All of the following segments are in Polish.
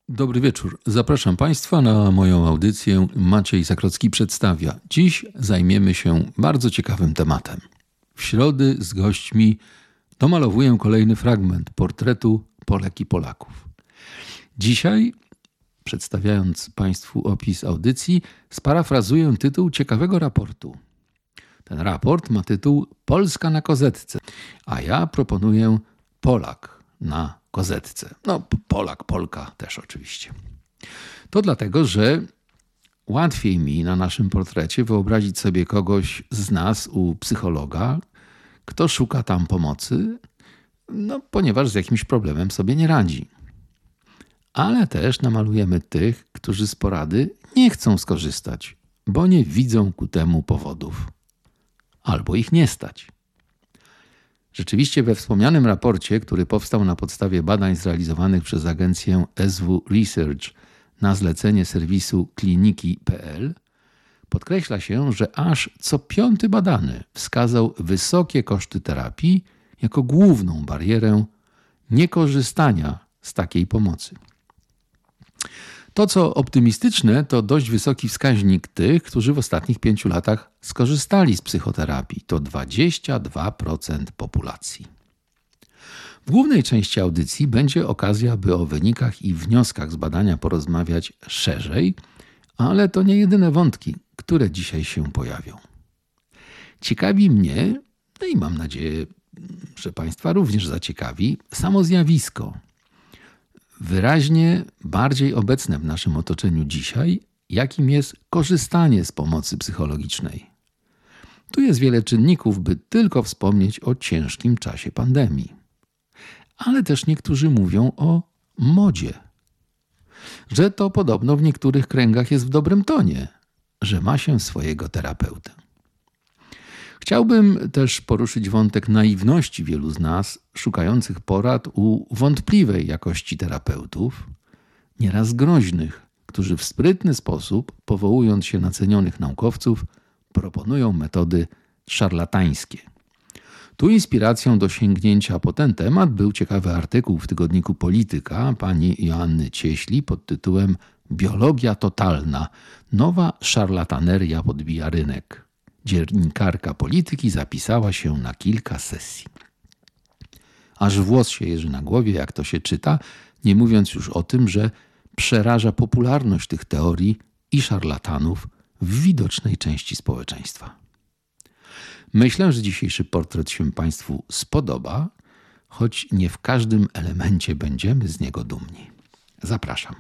Dobry wieczór. Zapraszam Państwa na moją audycję Maciej Zakrocki przedstawia. Dziś zajmiemy się bardzo ciekawym tematem. W środy z gośćmi domalowuję kolejny fragment portretu Polek i Polaków. Dzisiaj, przedstawiając Państwu opis audycji, sparafrazuję tytuł ciekawego raportu. Ten raport ma tytuł Polska na kozetce, a ja proponuję Polak na kozetce. No, Polak, Polka też oczywiście. To dlatego, że łatwiej mi na naszym portrecie wyobrazić sobie kogoś z nas u psychologa, kto szuka tam pomocy, ponieważ z jakimś problemem sobie nie radzi. Ale też namalujemy tych, którzy z porady nie chcą skorzystać, bo nie widzą ku temu powodów. Albo ich nie stać. Rzeczywiście we wspomnianym raporcie, który powstał na podstawie badań zrealizowanych przez agencję SW Research na zlecenie serwisu kliniki.pl, podkreśla się, że aż co 5. badany wskazał wysokie koszty terapii jako główną barierę niekorzystania z takiej pomocy. To, co optymistyczne, to dość wysoki wskaźnik tych, którzy w ostatnich 5 latach skorzystali z psychoterapii. To 22% populacji. W głównej części audycji będzie okazja, by o wynikach i wnioskach z badania porozmawiać szerzej, ale to nie jedyne wątki, które dzisiaj się pojawią. Ciekawi mnie, i mam nadzieję, że Państwa również zaciekawi, samo zjawisko. Wyraźnie bardziej obecne w naszym otoczeniu dzisiaj, jakim jest korzystanie z pomocy psychologicznej. Tu jest wiele czynników, by tylko wspomnieć o ciężkim czasie pandemii. Ale też niektórzy mówią o modzie. Że to podobno w niektórych kręgach jest w dobrym tonie, że ma się swojego terapeutę. Chciałbym też poruszyć wątek naiwności wielu z nas, szukających porad u wątpliwej jakości terapeutów, nieraz groźnych, którzy w sprytny sposób, powołując się na cenionych naukowców, proponują metody szarlatańskie. Tu inspiracją do sięgnięcia po ten temat był ciekawy artykuł w tygodniku Polityka pani Joanny Cieśli pod tytułem Biologia totalna. Nowa szarlataneria podbija rynek. Dziennikarka Polityki zapisała się na kilka sesji. Aż włos się jeży na głowie, jak to się czyta, nie mówiąc już o tym, że przeraża popularność tych teorii i szarlatanów w widocznej części społeczeństwa. Myślę, że dzisiejszy portret się Państwu spodoba, choć nie w każdym elemencie będziemy z niego dumni. Zapraszam.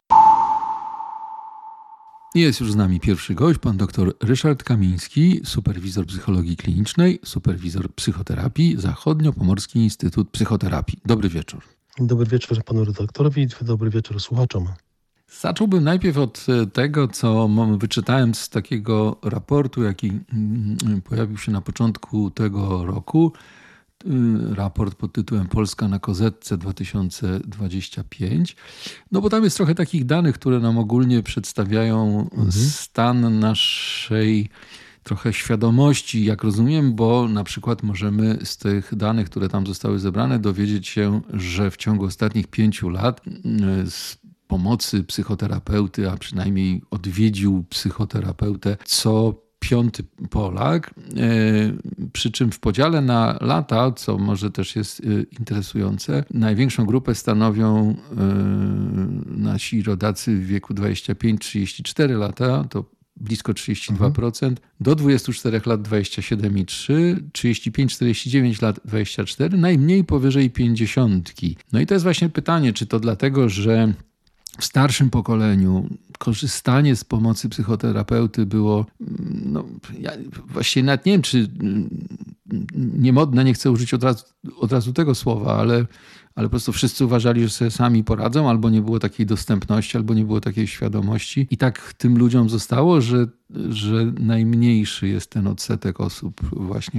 Jest już z nami pierwszy gość, pan dr Ryszard Kamiński, superwizor psychologii klinicznej, superwizor psychoterapii, Zachodnio-Pomorski Instytut Psychoterapii. Dobry wieczór. Dobry wieczór panu redaktorowi, dobry wieczór słuchaczom. Zacząłbym najpierw od tego, co wyczytałem z takiego raportu, jaki pojawił się na początku tego roku. Raport pod tytułem Polska na kozetce 2025. No bo tam jest trochę takich danych, które nam ogólnie przedstawiają stan naszej trochę świadomości, jak rozumiem, bo na przykład możemy z tych danych, które tam zostały zebrane, dowiedzieć się, że w ciągu ostatnich 5 lat z pomocy psychoterapeuty, a przynajmniej odwiedził psychoterapeutę co 5. Polak, przy czym w podziale na lata, co może też jest interesujące, największą grupę stanowią nasi rodacy w wieku 25-34 lata, to blisko 32%, do 24 lat 27,3%, 35-49 lat 24%, najmniej powyżej 50. No i to jest właśnie pytanie, czy to dlatego, że w starszym pokoleniu korzystanie z pomocy psychoterapeuty było, ja właściwie nawet nie wiem, czy niemodne, nie chcę użyć od razu tego słowa, ale po prostu wszyscy uważali, że sobie sami poradzą, albo nie było takiej dostępności, albo nie było takiej świadomości. I tak tym ludziom zostało, że że najmniejszy jest ten odsetek osób właśnie,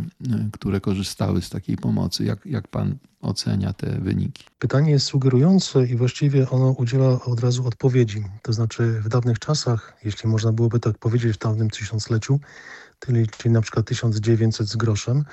które korzystały z takiej pomocy. Jak pan ocenia te wyniki? Pytanie jest sugerujące i właściwie ono udziela od razu odpowiedzi. To znaczy w dawnych czasach, jeśli można byłoby tak powiedzieć, w dawnym tysiącleciu, czyli na przykład 1900 z groszem,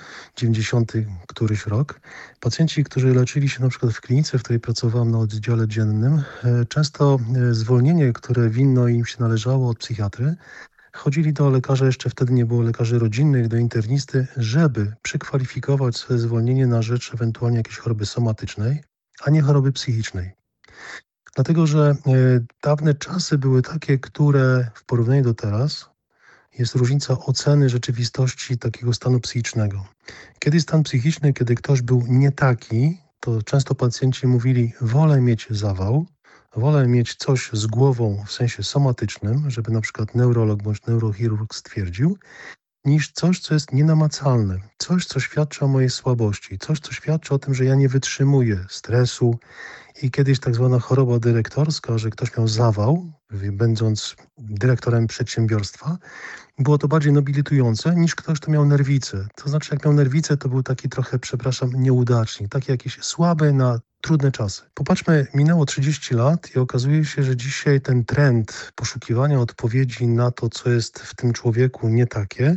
90 któryś rok, pacjenci, którzy leczyli się na przykład w klinice, w której pracowałem na oddziale dziennym, często zwolnienie, które winno im się należało od psychiatry, chodzili do lekarza, jeszcze wtedy nie było lekarzy rodzinnych, do internisty, żeby przekwalifikować swoje zwolnienie na rzecz ewentualnie jakiejś choroby somatycznej, a nie choroby psychicznej. Dlatego, że dawne czasy były takie, które w porównaniu do teraz jest różnica oceny rzeczywistości takiego stanu psychicznego. Kiedy stan psychiczny, kiedy ktoś był nie taki, to często pacjenci mówili, wolę mieć zawał, wolę mieć coś z głową w sensie somatycznym, żeby na przykład neurolog bądź neurochirurg stwierdził, niż coś, co jest nienamacalne. Coś, co świadczy o mojej słabości. Coś, co świadczy o tym, że ja nie wytrzymuję stresu. I kiedyś tak zwana choroba dyrektorska, że ktoś miał zawał, będąc dyrektorem przedsiębiorstwa, było to bardziej nobilitujące niż ktoś, kto miał nerwicę. To znaczy, jak miał nerwicę, to był taki trochę, nieudacznik, taki jakiś słaby na trudne czasy. Popatrzmy, minęło 30 lat i okazuje się, że dzisiaj ten trend poszukiwania odpowiedzi na to, co jest w tym człowieku nie takie,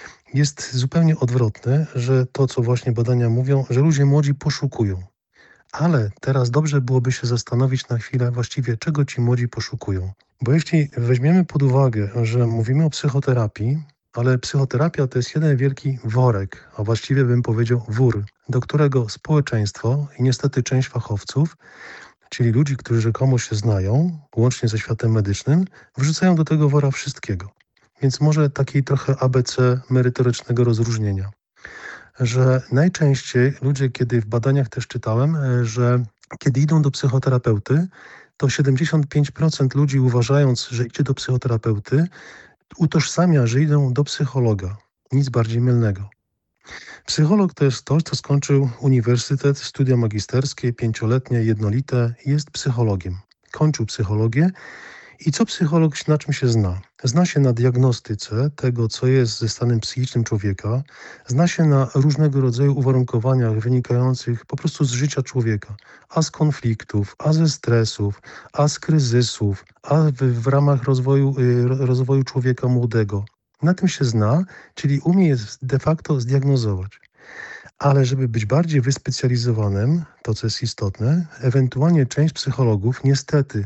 jest zupełnie odwrotny, że to, co właśnie badania mówią, że ludzie młodzi poszukują. Ale teraz dobrze byłoby się zastanowić na chwilę właściwie, czego ci młodzi poszukują. Bo jeśli weźmiemy pod uwagę, że mówimy o psychoterapii, ale psychoterapia to jest jeden wielki worek, a właściwie bym powiedział wór, do którego społeczeństwo i niestety część fachowców, czyli ludzi, którzy rzekomo się znają, łącznie ze światem medycznym, wrzucają do tego wora wszystkiego. Więc może takiej trochę ABC merytorycznego rozróżnienia. Że najczęściej ludzie, kiedy w badaniach też czytałem, że kiedy idą do psychoterapeuty, to 75% ludzi uważając, że idzie do psychoterapeuty, utożsamia, że idą do psychologa. Nic bardziej mylnego. Psycholog to jest ktoś, kto skończył uniwersytet, studia magisterskie, 5-letnie, jednolite i jest psychologiem. Kończył psychologię. I co psycholog na czym się zna? Zna się na diagnostyce tego, co jest ze stanem psychicznym człowieka, zna się na różnego rodzaju uwarunkowaniach wynikających po prostu z życia człowieka, a z konfliktów, a ze stresów, a z kryzysów, a w ramach rozwoju człowieka młodego. Na tym się zna, czyli umie je de facto zdiagnozować. Ale żeby być bardziej wyspecjalizowanym, to co jest istotne, ewentualnie część psychologów, niestety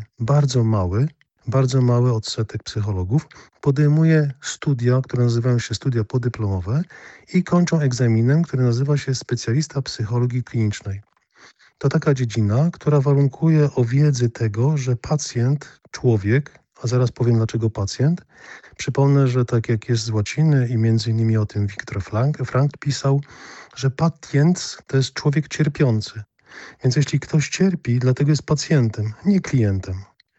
bardzo mały odsetek psychologów podejmuje studia, które nazywają się studia podyplomowe i kończą egzaminem, który nazywa się specjalista psychologii klinicznej. To taka dziedzina, która warunkuje o wiedzy tego, że pacjent, człowiek, a zaraz powiem dlaczego pacjent, przypomnę, że tak jak jest z łaciny i między innymi o tym Viktor Frankl pisał, że pacjent to jest człowiek cierpiący. Więc jeśli ktoś cierpi, dlatego jest pacjentem, nie klientem.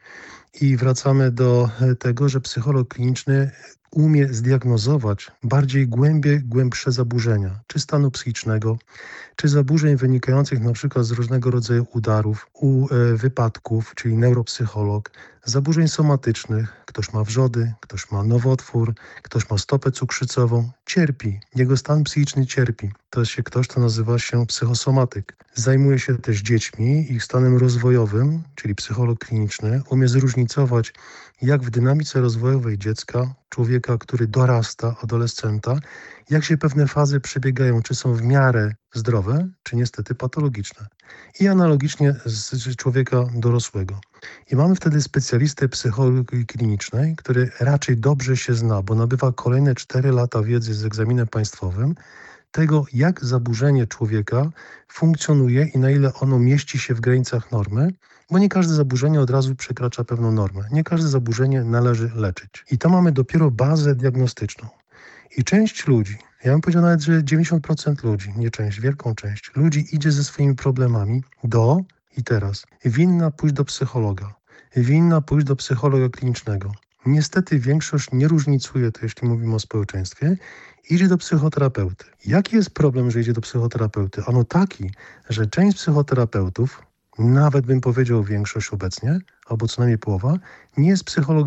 I wracamy do tego, że psycholog kliniczny umie zdiagnozować bardziej głębsze zaburzenia, czy stanu psychicznego, czy zaburzeń wynikających na przykład z różnego rodzaju udarów, wypadków, czyli neuropsycholog, zaburzeń somatycznych, ktoś ma wrzody, ktoś ma nowotwór, ktoś ma stopę cukrzycową, cierpi, jego stan psychiczny cierpi. To jest ktoś, kto nazywa się psychosomatyk. Zajmuje się też dziećmi, ich stanem rozwojowym, czyli psycholog kliniczny, umie zróżnicować, jak w dynamice rozwojowej dziecka, człowieka, który dorasta, adolescenta, jak się pewne fazy przebiegają, czy są w miarę zdrowe, czy niestety patologiczne. I analogicznie z człowieka dorosłego. I mamy wtedy specjalistę psychologii klinicznej, który raczej dobrze się zna, bo nabywa kolejne 4 lata wiedzy z egzaminem państwowym, tego, jak zaburzenie człowieka funkcjonuje i na ile ono mieści się w granicach normy, bo nie każde zaburzenie od razu przekracza pewną normę. Nie każde zaburzenie należy leczyć. I to mamy dopiero bazę diagnostyczną. I część ludzi, ja bym powiedział nawet, że 90% ludzi, nie część, wielką część ludzi idzie ze swoimi problemami i teraz, winna pójść do psychologa, winna pójść do psychologa klinicznego. Niestety większość nie różnicuje to, jeśli mówimy o społeczeństwie, idzie do psychoterapeuty. Jaki jest problem, że idzie do psychoterapeuty? Ano taki, że część psychoterapeutów, nawet bym powiedział większość obecnie, albo co najmniej połowa, nie jest psychologami.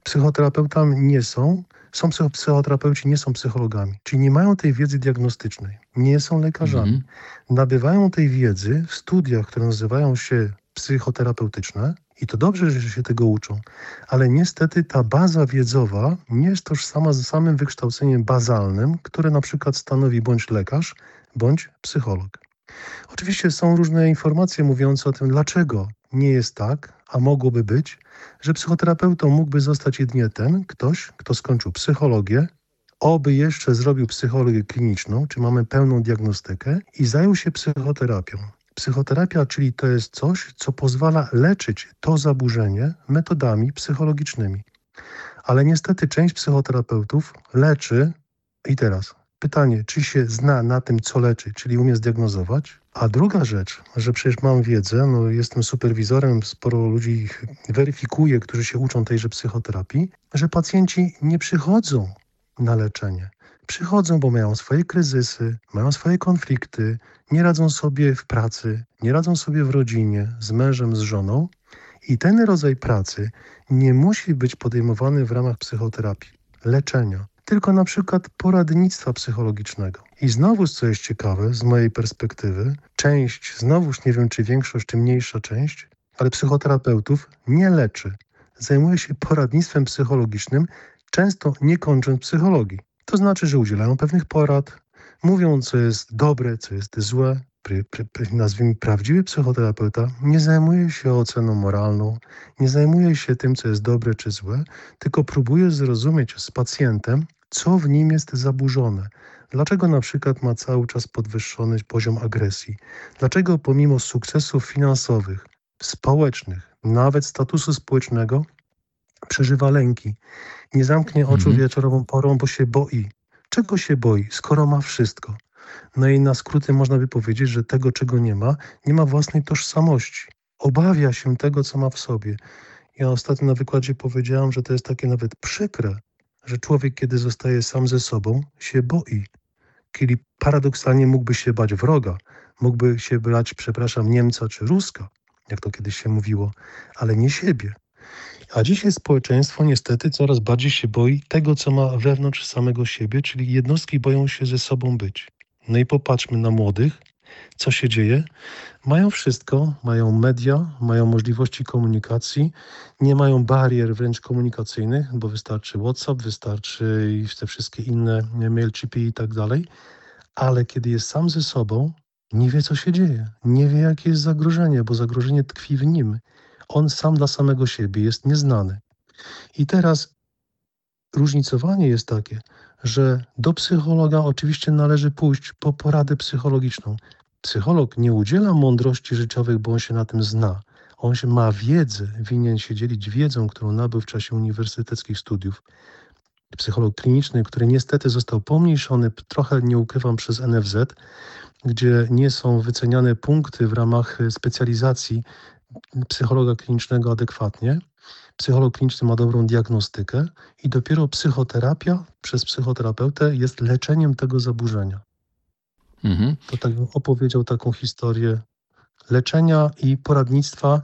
Psychoterapeutami nie są. Psychoterapeuci nie są psychologami, czyli nie mają tej wiedzy diagnostycznej, nie są lekarzami. Mhm. Nabywają tej wiedzy w studiach, które nazywają się psychoterapeutyczne i to dobrze, że się tego uczą, ale niestety ta baza wiedzowa nie jest tożsama z samym wykształceniem bazalnym, które na przykład stanowi bądź lekarz, bądź psycholog. Oczywiście są różne informacje mówiące o tym, dlaczego nie jest tak, a mogłoby być, że psychoterapeutą mógłby zostać jedynie ktoś, kto skończył psychologię, oby jeszcze zrobił psychologię kliniczną, czy mamy pełną diagnostykę i zajął się psychoterapią. Psychoterapia, czyli to jest coś, co pozwala leczyć to zaburzenie metodami psychologicznymi. Ale niestety część psychoterapeutów leczy i teraz pytanie, czy się zna na tym, co leczy, czyli umie zdiagnozować? A druga rzecz, że przecież mam wiedzę, jestem superwizorem, sporo ludzi ich weryfikuje, którzy się uczą tejże psychoterapii, że pacjenci nie przychodzą na leczenie. Przychodzą, bo mają swoje kryzysy, mają swoje konflikty, nie radzą sobie w pracy, nie radzą sobie w rodzinie, z mężem, z żoną i ten rodzaj pracy nie musi być podejmowany w ramach psychoterapii, leczenia, tylko na przykład poradnictwa psychologicznego. I znowuż, co jest ciekawe, z mojej perspektywy, znowuż nie wiem, czy większość, czy mniejsza część, ale psychoterapeutów nie leczy. Zajmuje się poradnictwem psychologicznym, często nie kończąc psychologii. To znaczy, że udzielają pewnych porad, mówią, co jest dobre, co jest złe. Nazwijmy, prawdziwy psychoterapeuta nie zajmuje się oceną moralną, nie zajmuje się tym, co jest dobre czy złe, tylko próbuje zrozumieć z pacjentem, co w nim jest zaburzone. Dlaczego na przykład ma cały czas podwyższony poziom agresji? Dlaczego pomimo sukcesów finansowych, społecznych, nawet statusu społecznego, przeżywa lęki? Nie zamknie oczu wieczorową porą, bo się boi. Czego się boi, skoro ma wszystko? No i na skróty można by powiedzieć, że tego, czego nie ma własnej tożsamości. Obawia się tego, co ma w sobie. Ja ostatnio na wykładzie powiedziałam, że to jest takie nawet przykre, że człowiek, kiedy zostaje sam ze sobą, się boi. Czyli paradoksalnie mógłby się bać wroga, mógłby się bać, Niemca czy Ruska, jak to kiedyś się mówiło, ale nie siebie. A dzisiaj społeczeństwo niestety coraz bardziej się boi tego, co ma wewnątrz samego siebie, czyli jednostki boją się ze sobą być. No i popatrzmy na młodych, co się dzieje. Mają wszystko, mają media, mają możliwości komunikacji, nie mają barier wręcz komunikacyjnych, bo wystarczy WhatsApp, wystarczy i te wszystkie inne mailchipy i tak dalej, ale kiedy jest sam ze sobą, nie wie, co się dzieje, nie wie, jakie jest zagrożenie, bo zagrożenie tkwi w nim. On sam dla samego siebie jest nieznany. I teraz różnicowanie jest takie, że do psychologa oczywiście należy pójść po poradę psychologiczną. Psycholog nie udziela mądrości życiowych, bo on się na tym zna. On ma wiedzę, winien się dzielić wiedzą, którą nabył w czasie uniwersyteckich studiów. Psycholog kliniczny, który niestety został pomniejszony, trochę nie ukrywam, przez NFZ, gdzie nie są wyceniane punkty w ramach specjalizacji psychologa klinicznego adekwatnie. Psycholog kliniczny ma dobrą diagnostykę i dopiero psychoterapia przez psychoterapeutę jest leczeniem tego zaburzenia. To tak bym opowiedział taką historię leczenia i poradnictwa.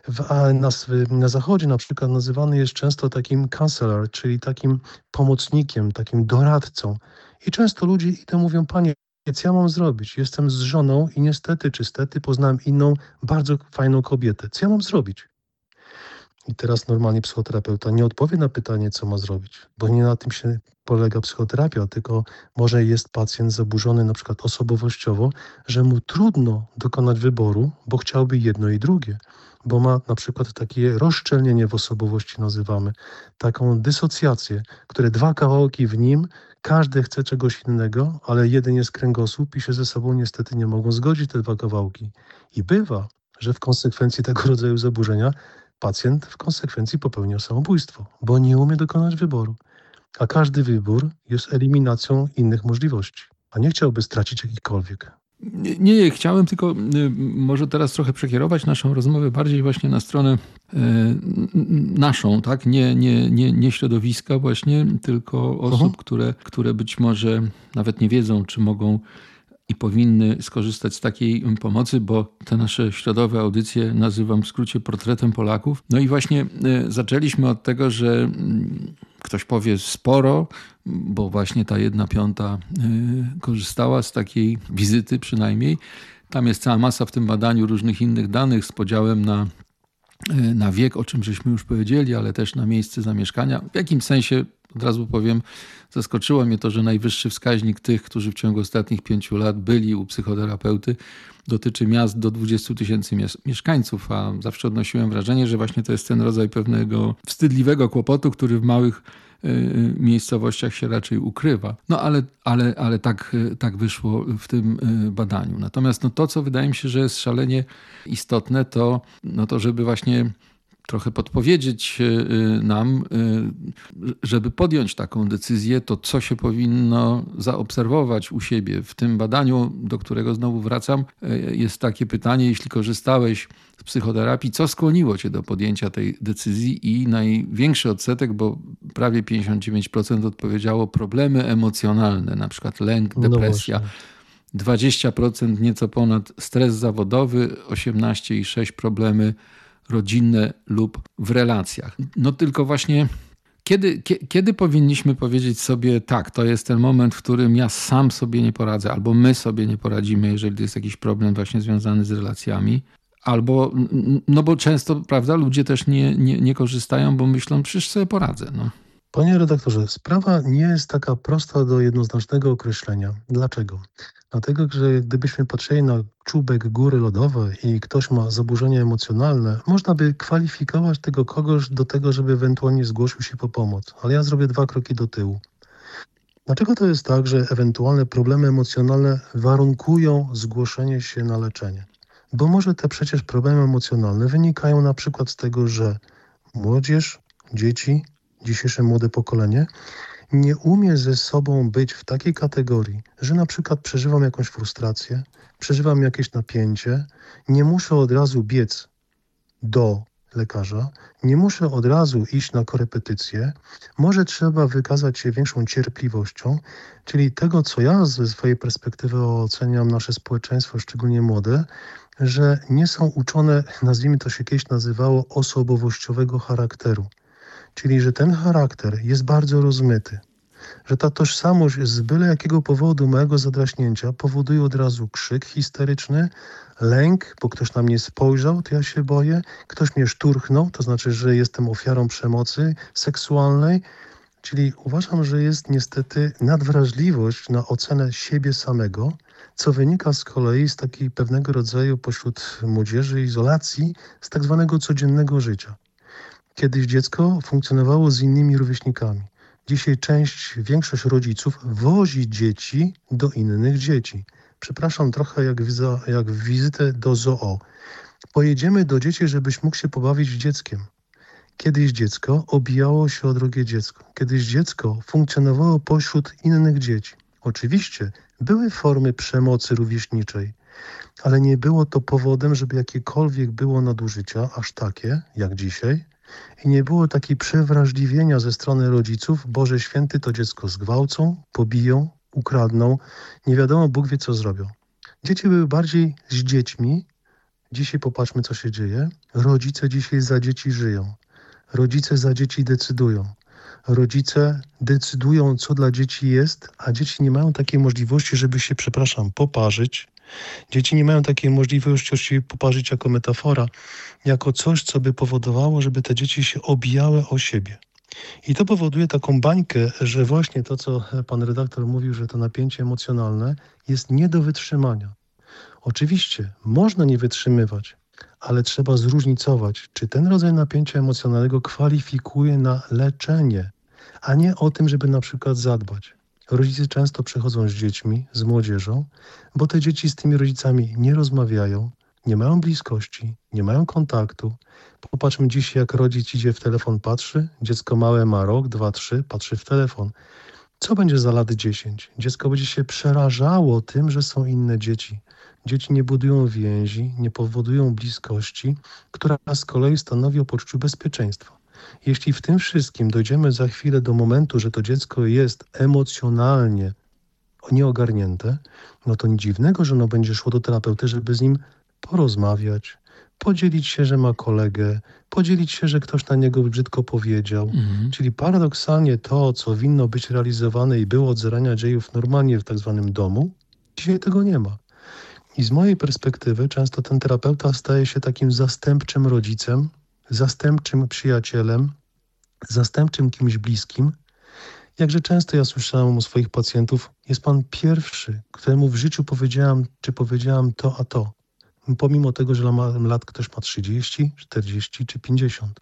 Na Zachodzie na przykład nazywany jest często takim counselor, czyli takim pomocnikiem, takim doradcą. I często ludzie idą, mówią: panie, co ja mam zrobić? Jestem z żoną i niestety czy stety poznałem inną, bardzo fajną kobietę. Co ja mam zrobić? I teraz normalnie psychoterapeuta nie odpowie na pytanie, co ma zrobić, bo nie na tym się polega psychoterapia, tylko może jest pacjent zaburzony na przykład osobowościowo, że mu trudno dokonać wyboru, bo chciałby jedno i drugie, bo ma na przykład takie rozszczelnienie w osobowości, nazywamy, taką dysocjację, które dwa kawałki w nim, każdy chce czegoś innego, ale jeden jest kręgosłup i się ze sobą niestety nie mogą zgodzić te dwa kawałki. I bywa, że w konsekwencji tego rodzaju zaburzenia pacjent w konsekwencji popełnia samobójstwo, bo nie umie dokonać wyboru. A każdy wybór jest eliminacją innych możliwości, a nie chciałby stracić jakichkolwiek. Nie, chciałem tylko może teraz trochę przekierować naszą rozmowę bardziej właśnie na stronę naszą, tak? Nie środowiska właśnie, tylko osób, które być może nawet nie wiedzą, czy mogą i powinny skorzystać z takiej pomocy, bo te nasze środowe audycje nazywam w skrócie portretem Polaków. No i właśnie zaczęliśmy od tego, że ktoś powie sporo, bo właśnie ta 1/5 korzystała z takiej wizyty przynajmniej. Tam jest cała masa w tym badaniu różnych innych danych z podziałem na wiek, o czym żeśmy już powiedzieli, ale też na miejsce zamieszkania. W jakim sensie, od razu powiem, zaskoczyło mnie to, że najwyższy wskaźnik tych, którzy w ciągu ostatnich 5 lat byli u psychoterapeuty, dotyczy miast do 20 000 mieszkańców, a zawsze odnosiłem wrażenie, że właśnie to jest ten rodzaj pewnego wstydliwego kłopotu, który w małych miejscowościach się raczej ukrywa. No ale tak wyszło w tym badaniu. Natomiast to, co wydaje mi się, że jest szalenie istotne, to żeby właśnie trochę podpowiedzieć nam, żeby podjąć taką decyzję, to co się powinno zaobserwować u siebie. W tym badaniu, do którego znowu wracam, jest takie pytanie, jeśli korzystałeś z psychoterapii, co skłoniło cię do podjęcia tej decyzji i największy odsetek, bo prawie 59% odpowiedziało problemy emocjonalne, na przykład lęk, depresja. 20% nieco ponad stres zawodowy, 18,6% problemy rodzinne lub w relacjach. No tylko właśnie kiedy powinniśmy powiedzieć sobie tak, to jest ten moment, w którym ja sam sobie nie poradzę, albo my sobie nie poradzimy, jeżeli to jest jakiś problem właśnie związany z relacjami, albo, no bo często, prawda, ludzie też nie korzystają, bo myślą, przecież sobie poradzę. No. Panie redaktorze, sprawa nie jest taka prosta do jednoznacznego określenia. Dlaczego? Dlatego, że gdybyśmy patrzyli na czubek góry lodowej i ktoś ma zaburzenia emocjonalne, można by kwalifikować tego kogoś do tego, żeby ewentualnie zgłosił się po pomoc. Ale ja zrobię 2 kroki do tyłu. Dlaczego to jest tak, że ewentualne problemy emocjonalne warunkują zgłoszenie się na leczenie? Bo może te przecież problemy emocjonalne wynikają na przykład z tego, że młodzież, dzieci, dzisiejsze młode pokolenie nie umie ze sobą być w takiej kategorii, że na przykład przeżywam jakąś frustrację, przeżywam jakieś napięcie, nie muszę od razu biec do lekarza, nie muszę od razu iść na korepetycje, może trzeba wykazać się większą cierpliwością, czyli tego, co ja ze swojej perspektywy oceniam nasze społeczeństwo, szczególnie młode, że nie są uczone, nazwijmy to się kiedyś nazywało, osobowościowego charakteru. Czyli, że ten charakter jest bardzo rozmyty, że ta tożsamość z byle jakiego powodu małego zadraśnięcia powoduje od razu krzyk histeryczny, lęk, bo ktoś na mnie spojrzał, to ja się boję, ktoś mnie szturchnął, to znaczy, że jestem ofiarą przemocy seksualnej, czyli uważam, że jest niestety nadwrażliwość na ocenę siebie samego, co wynika z kolei z takiej pewnego rodzaju pośród młodzieży izolacji z tak zwanego codziennego życia. Kiedyś dziecko funkcjonowało z innymi rówieśnikami. Dzisiaj większość rodziców wozi dzieci do innych dzieci. Przepraszam, trochę jak wizytę do zoo. Pojedziemy do dzieci, żebyś mógł się pobawić z dzieckiem. Kiedyś dziecko obijało się o drugie dziecko. Kiedyś dziecko funkcjonowało pośród innych dzieci. Oczywiście były formy przemocy rówieśniczej, ale nie było to powodem, żeby jakiekolwiek było nadużycia, aż takie jak dzisiaj. I nie było takiej przewrażliwienia ze strony rodziców, Boże Święty, to dziecko zgwałcą, pobiją, ukradną, nie wiadomo, Bóg wie co zrobią. Dzieci były bardziej z dziećmi, dzisiaj popatrzmy co się dzieje, rodzice dzisiaj za dzieci żyją, rodzice za dzieci decydują, rodzice decydują co dla dzieci jest, a dzieci nie mają takiej możliwości, żeby się, poparzyć. Dzieci nie mają takiej możliwości poparzyć jako metafora, jako coś, co by powodowało, żeby te dzieci się obijały o siebie. I to powoduje taką bańkę, że właśnie to, co pan redaktor mówił, że to napięcie emocjonalne jest nie do wytrzymania. Oczywiście można nie wytrzymywać, ale trzeba zróżnicować, czy ten rodzaj napięcia emocjonalnego kwalifikuje na leczenie, a nie o tym, żeby na przykład zadbać. Rodzice często przychodzą z dziećmi, z młodzieżą, bo te dzieci z tymi rodzicami nie rozmawiają, nie mają bliskości, nie mają kontaktu. Popatrzmy dzisiaj, jak rodzic idzie w telefon, patrzy, dziecko małe ma rok, 2, 3, patrzy w telefon. Co będzie za lat 10? Dziecko będzie się przerażało tym, że są inne dzieci. Dzieci nie budują więzi, nie powodują bliskości, która z kolei stanowi o poczuciu bezpieczeństwa. Jeśli w tym wszystkim dojdziemy za chwilę do momentu, że to dziecko jest emocjonalnie nieogarnięte, no to nic dziwnego, że ono będzie szło do terapeuty, żeby z nim porozmawiać, podzielić się, że ma kolegę, podzielić się, że ktoś na niego brzydko powiedział. Czyli paradoksalnie to, co winno być realizowane i było od zarania dziejów normalnie w tak zwanym domu, dzisiaj tego nie ma. I z mojej perspektywy często ten terapeuta staje się takim zastępczym rodzicem, zastępczym przyjacielem, zastępczym kimś bliskim. Jakże często ja słyszałem u swoich pacjentów, jest pan pierwszy, któremu w życiu powiedziałam to, a to. Pomimo tego, że lat ktoś ma 30, 40 czy 50.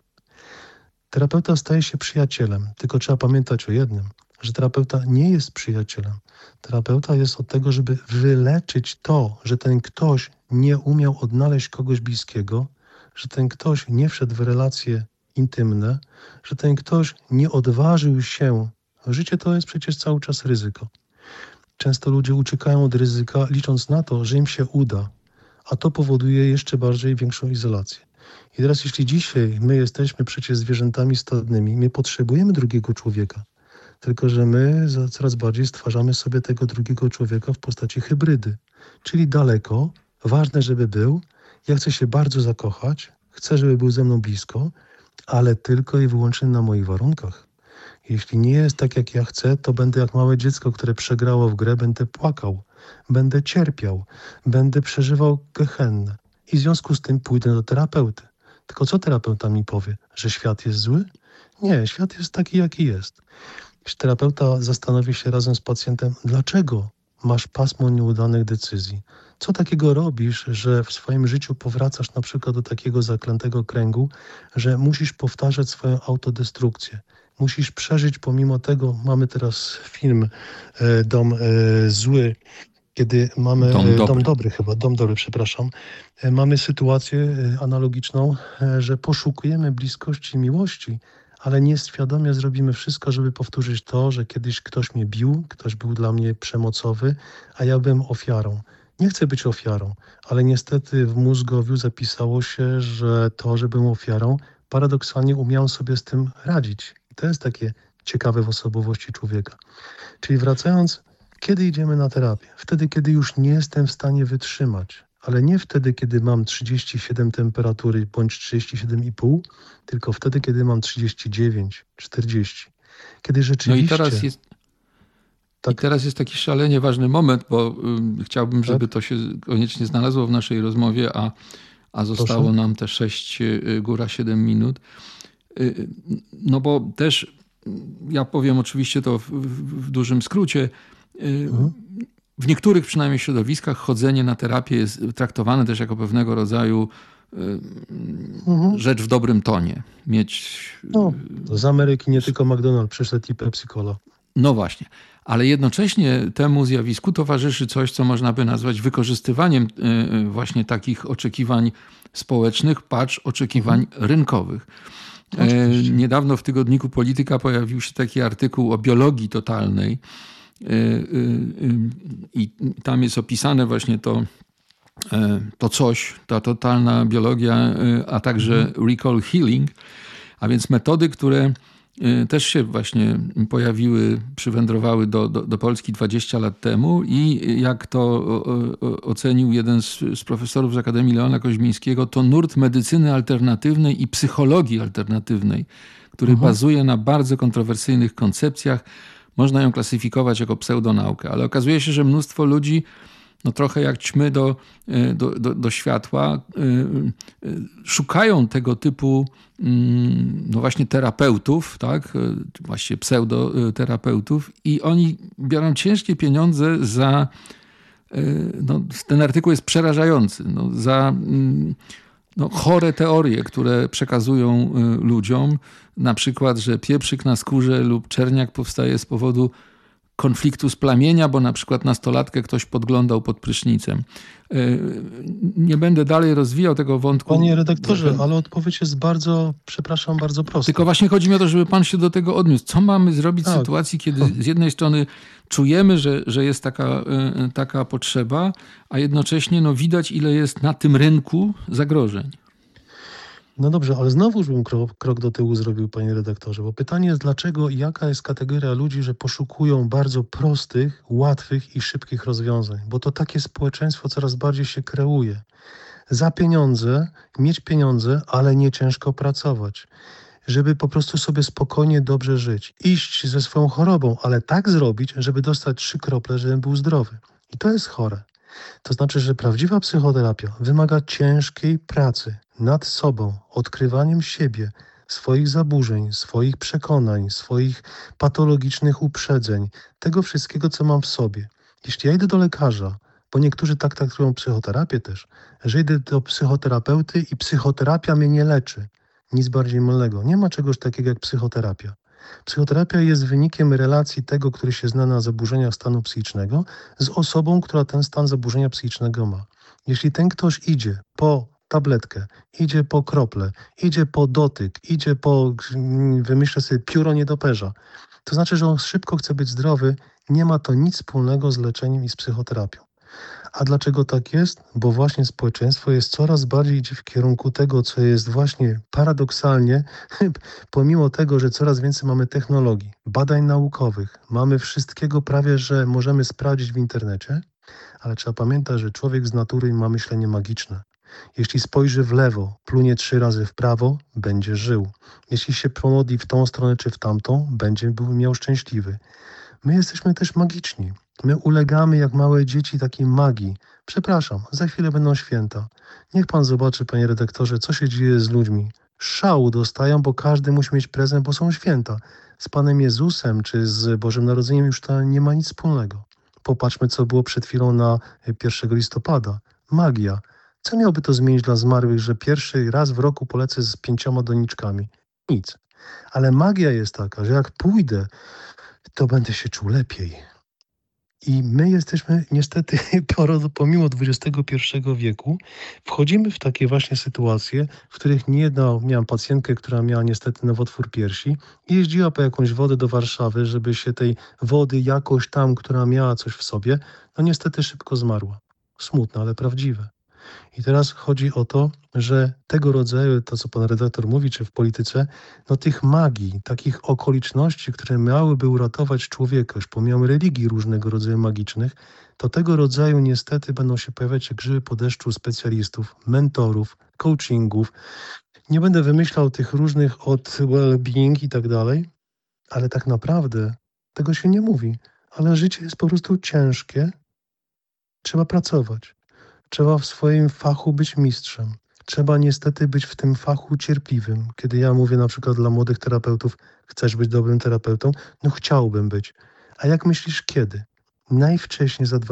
Terapeuta staje się przyjacielem, tylko trzeba pamiętać o jednym, że terapeuta nie jest przyjacielem. Terapeuta jest od tego, żeby wyleczyć to, że ten ktoś nie umiał odnaleźć kogoś bliskiego, że ten ktoś nie wszedł w relacje intymne, że ten ktoś nie odważył się. Życie to jest przecież cały czas ryzyko. Często ludzie uciekają od ryzyka, licząc na to, że im się uda, a to powoduje jeszcze bardziej większą izolację. I teraz jeśli dzisiaj my jesteśmy przecież zwierzętami stadnymi, my potrzebujemy drugiego człowieka, tylko że my coraz bardziej stwarzamy sobie tego drugiego człowieka w postaci hybrydy, czyli daleko, ważne, żeby był, ja chcę się bardzo zakochać, chcę, żeby był ze mną blisko, ale tylko i wyłącznie na moich warunkach. Jeśli nie jest tak, jak ja chcę, to będę jak małe dziecko, które przegrało w grę, będę płakał, będę cierpiał, będę przeżywał gehennę. I w związku z tym pójdę do terapeuty. Tylko co terapeuta mi powie? Że świat jest zły? Nie, świat jest taki, jaki jest. Jeśli terapeuta zastanowi się razem z pacjentem, dlaczego masz pasmo nieudanych decyzji? Co takiego robisz, że w swoim życiu powracasz na przykład do takiego zaklętego kręgu, że musisz powtarzać swoją autodestrukcję? Musisz przeżyć pomimo tego, mamy teraz film Dom zły, kiedy mamy Dom dobry, przepraszam. Mamy sytuację analogiczną, że poszukujemy bliskości i miłości, ale nieświadomie zrobimy wszystko, żeby powtórzyć to, że kiedyś ktoś mnie bił, ktoś był dla mnie przemocowy, a ja byłem ofiarą. Nie chcę być ofiarą, ale niestety w mózgowiu zapisało się, że to, że byłem ofiarą, paradoksalnie umiałem sobie z tym radzić. I to jest takie ciekawe w osobowości człowieka. Czyli wracając, kiedy idziemy na terapię? Wtedy, kiedy już nie jestem w stanie wytrzymać, ale nie wtedy, kiedy mam 37 temperatury bądź 37,5, tylko wtedy, kiedy mam 39, 40. Kiedy rzeczywiście... No i teraz jest taki szalenie ważny moment, bo chciałbym, żeby to się koniecznie znalazło w naszej rozmowie, a zostało Proszę. nam te 6, góra 7 minut. No bo też, ja powiem oczywiście to w dużym skrócie, w niektórych przynajmniej środowiskach chodzenie na terapię jest traktowane też jako pewnego rodzaju rzecz w dobrym tonie. To z Ameryki nie tylko McDonald's przyszedł i Pepsi Cola. No właśnie, ale jednocześnie temu zjawisku towarzyszy coś, co można by nazwać wykorzystywaniem właśnie takich oczekiwań społecznych, oczekiwań rynkowych. Niedawno w tygodniku Polityka pojawił się taki artykuł o biologii totalnej i tam jest opisane właśnie to coś, ta totalna biologia, a także recall healing, a więc metody, które też się właśnie pojawiły, przywędrowały do Polski 20 lat temu i jak to ocenił jeden z profesorów z Akademii Leona Koźmińskiego, to nurt medycyny alternatywnej i psychologii alternatywnej, który bazuje na bardzo kontrowersyjnych koncepcjach. Można ją klasyfikować jako pseudonaukę, ale okazuje się, że mnóstwo ludzi, no trochę jak ćmy do światła, szukają tego typu no właśnie terapeutów, tak? Właściwie pseudoterapeutów i oni biorą ciężkie pieniądze za, no ten artykuł jest przerażający, za chore teorie, które przekazują ludziom, na przykład, że pieprzyk na skórze lub czerniak powstaje z powodu konfliktu splamienia, bo na przykład nastolatkę ktoś podglądał pod prysznicem. Nie będę dalej rozwijał tego wątku. Panie redaktorze, ale odpowiedź jest bardzo prosta. Tylko właśnie chodzi mi o to, żeby pan się do tego odniósł. Co mamy zrobić w sytuacji, kiedy z jednej strony czujemy, że jest taka potrzeba, a jednocześnie widać, ile jest na tym rynku zagrożeń? No dobrze, ale znowuż bym krok do tyłu zrobił, panie redaktorze, bo pytanie jest dlaczego i jaka jest kategoria ludzi, że poszukują bardzo prostych, łatwych i szybkich rozwiązań, bo to takie społeczeństwo coraz bardziej się kreuje. Za pieniądze, mieć pieniądze, ale nie ciężko pracować, żeby po prostu sobie spokojnie, dobrze żyć. Iść ze swoją chorobą, ale tak zrobić, żeby dostać 3 krople, żebym był zdrowy. I to jest chore. To znaczy, że prawdziwa psychoterapia wymaga ciężkiej pracy nad sobą, odkrywaniem siebie, swoich zaburzeń, swoich przekonań, swoich patologicznych uprzedzeń, tego wszystkiego, co mam w sobie. Jeśli ja idę do lekarza, bo niektórzy tak traktują psychoterapię też, że idę do psychoterapeuty i psychoterapia mnie nie leczy. Nic bardziej mylnego. Nie ma czegoś takiego jak psychoterapia. Psychoterapia jest wynikiem relacji tego, który się zna na zaburzeniach stanu psychicznego, z osobą, która ten stan zaburzenia psychicznego ma. Jeśli ten ktoś idzie po tabletkę, idzie po krople, idzie po dotyk, idzie po, wymyślę sobie, pióro nietoperza, to znaczy, że on szybko chce być zdrowy, nie ma to nic wspólnego z leczeniem i z psychoterapią. A dlaczego tak jest? Bo właśnie społeczeństwo jest coraz bardziej idzie w kierunku tego, co jest właśnie paradoksalnie, pomimo tego, że coraz więcej mamy technologii, badań naukowych, mamy wszystkiego prawie, że możemy sprawdzić w internecie, ale trzeba pamiętać, że człowiek z natury ma myślenie magiczne. Jeśli spojrzy w lewo, plunie 3 razy w prawo, będzie żył. Jeśli się pomodli w tą stronę czy w tamtą, będzie miał szczęśliwy. My jesteśmy też magiczni. My ulegamy jak małe dzieci takiej magii. Przepraszam, za chwilę będą święta. Niech pan zobaczy, panie redaktorze, co się dzieje z ludźmi. Szału dostają, bo każdy musi mieć prezent, bo są święta. Z Panem Jezusem czy z Bożym Narodzeniem już to nie ma nic wspólnego. Popatrzmy, co było przed chwilą na 1 listopada. Magia. Co miałby to zmienić dla zmarłych, że pierwszy raz w roku polecę z 5 doniczkami? Nic. Ale magia jest taka, że jak pójdę, to będę się czuł lepiej. I my jesteśmy niestety, pomimo XXI wieku, wchodzimy w takie właśnie sytuacje, w których miałam pacjentkę, która miała niestety nowotwór piersi i jeździła po jakąś wodę do Warszawy, żeby się tej wody jakoś tam, która miała coś w sobie, no niestety szybko zmarła. Smutne, ale prawdziwe. I teraz chodzi o to, że tego rodzaju, to co pan redaktor mówi, czy w polityce, no tych magii, takich okoliczności, które miałyby uratować człowieka, już pomijam religii różnego rodzaju magicznych, to tego rodzaju niestety będą się pojawiać jak grzyby po deszczu specjalistów, mentorów, coachingów. Nie będę wymyślał tych różnych od well-being i tak dalej, ale tak naprawdę tego się nie mówi. Ale życie jest po prostu ciężkie, trzeba pracować. Trzeba w swoim fachu być mistrzem. Trzeba niestety być w tym fachu cierpliwym. Kiedy ja mówię na przykład dla młodych terapeutów, chcesz być dobrym terapeutą? No chciałbym być. A jak myślisz kiedy? Najwcześniej za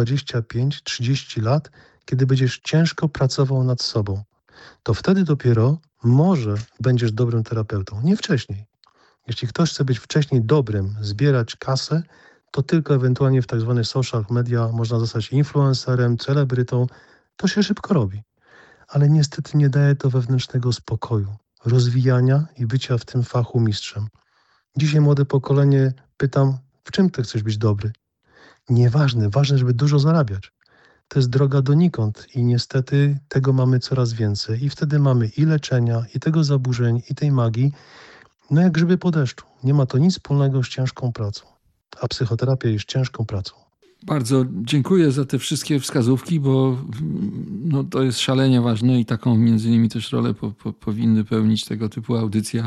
25-30 lat, kiedy będziesz ciężko pracował nad sobą. To wtedy dopiero może będziesz dobrym terapeutą. Nie wcześniej. Jeśli ktoś chce być wcześniej dobrym, zbierać kasę, to tylko ewentualnie w tak zwanych social media można zostać influencerem, celebrytą. To się szybko robi, ale niestety nie daje to wewnętrznego spokoju, rozwijania i bycia w tym fachu mistrzem. Dzisiaj młode pokolenie pytam, w czym ty chcesz być dobry? Nieważne, ważne, żeby dużo zarabiać. To jest droga donikąd i niestety tego mamy coraz więcej. I wtedy mamy i leczenia, i tego zaburzeń, i tej magii, no jak grzyby po deszczu. Nie ma to nic wspólnego z ciężką pracą, a psychoterapia jest ciężką pracą. Bardzo dziękuję za te wszystkie wskazówki, bo no, to jest szalenie ważne i taką między innymi też rolę powinny pełnić tego typu audycje,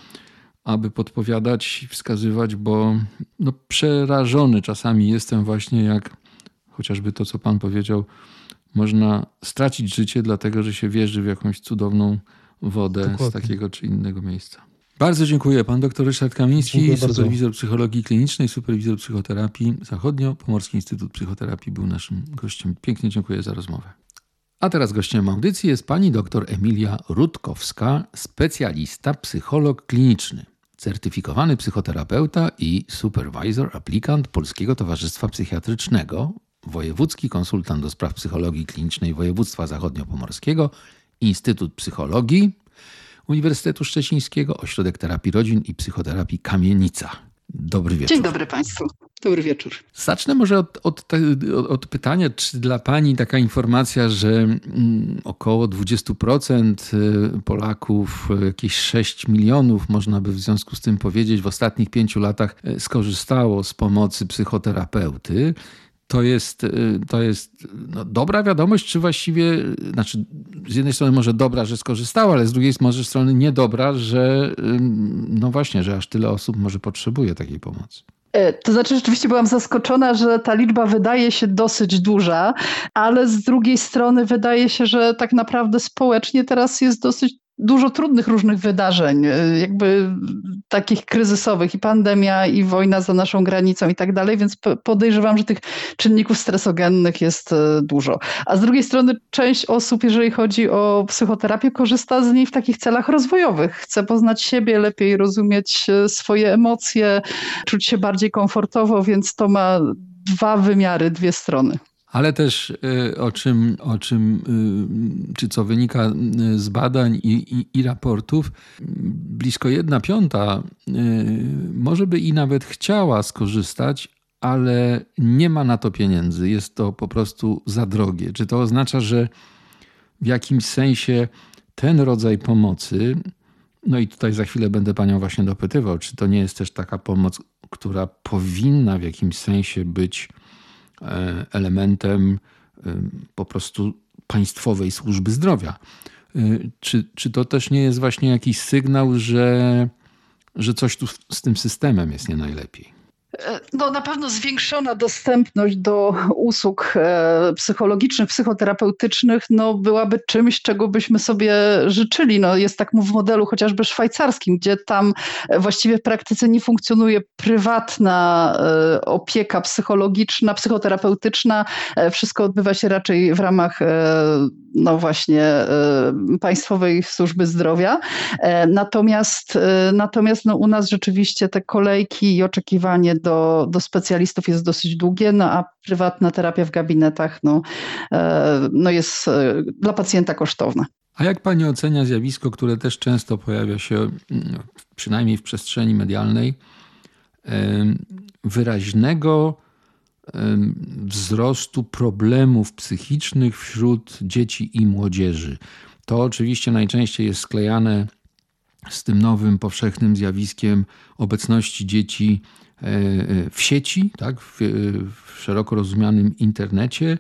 aby podpowiadać, wskazywać, bo no, przerażony czasami jestem właśnie jak chociażby to, co pan powiedział, można stracić życie, dlatego że się wjeżdży w jakąś cudowną wodę Dokładnie. Z takiego czy innego miejsca. Bardzo dziękuję. Pan dr Ryszard Kamiński, superwizor psychologii klinicznej, superwizor psychoterapii Zachodnio-Pomorski Instytut Psychoterapii był naszym gościem. Pięknie dziękuję za rozmowę. A teraz gościem audycji jest pani dr Emilia Rutkowska, specjalista, psycholog kliniczny, certyfikowany psychoterapeuta i supervisor, aplikant Polskiego Towarzystwa Psychiatrycznego, wojewódzki konsultant do spraw psychologii klinicznej województwa zachodniopomorskiego, Instytut Psychologii Uniwersytetu Szczecińskiego, Ośrodek Terapii Rodzin i Psychoterapii Kamienica. Dobry wieczór. Dzień dobry Państwu. Dobry wieczór. Zacznę może od pytania, czy dla pani taka informacja, że około 20% Polaków, jakieś 6 milionów, można by w związku z tym powiedzieć, w ostatnich 5 latach skorzystało z pomocy psychoterapeuty. To jest dobra wiadomość, czy właściwie, znaczy z jednej strony może dobra, że skorzystała, ale z drugiej może strony niedobra, że że aż tyle osób może potrzebuje takiej pomocy. To znaczy rzeczywiście byłam zaskoczona, że ta liczba wydaje się dosyć duża, ale z drugiej strony wydaje się, że tak naprawdę społecznie teraz jest dosyć dużo trudnych różnych wydarzeń, jakby takich kryzysowych, i pandemia, i wojna za naszą granicą i tak dalej, więc podejrzewam, że tych czynników stresogennych jest dużo. A z drugiej strony część osób, jeżeli chodzi o psychoterapię, korzysta z niej w takich celach rozwojowych. Chce poznać siebie lepiej, rozumieć swoje emocje, czuć się bardziej komfortowo, więc to ma dwa wymiary, dwie strony. Ale też czy co wynika z badań i raportów, blisko 1/5 może by i nawet chciała skorzystać, ale nie ma na to pieniędzy. Jest to po prostu za drogie. Czy to oznacza, że w jakimś sensie ten rodzaj pomocy, no i tutaj za chwilę będę panią właśnie dopytywał, czy to nie jest też taka pomoc, która powinna w jakimś sensie być elementem po prostu państwowej służby zdrowia. Czy to też nie jest właśnie jakiś sygnał, że coś tu z tym systemem jest nie najlepiej? No, na pewno zwiększona dostępność do usług psychologicznych, psychoterapeutycznych byłaby czymś, czego byśmy sobie życzyli. Jest tak w modelu chociażby szwajcarskim, gdzie tam właściwie w praktyce nie funkcjonuje prywatna opieka psychologiczna, psychoterapeutyczna. Wszystko odbywa się raczej w ramach państwowej służby zdrowia. Natomiast u nas rzeczywiście te kolejki i oczekiwanie do specjalistów jest dosyć długie, a prywatna terapia w gabinetach jest dla pacjenta kosztowna. A jak pani ocenia zjawisko, które też często pojawia się, przynajmniej w przestrzeni medialnej, wyraźnego wzrostu problemów psychicznych wśród dzieci i młodzieży? To oczywiście najczęściej jest sklejane z tym nowym, powszechnym zjawiskiem obecności dzieci w sieci, tak, w szeroko rozumianym internecie.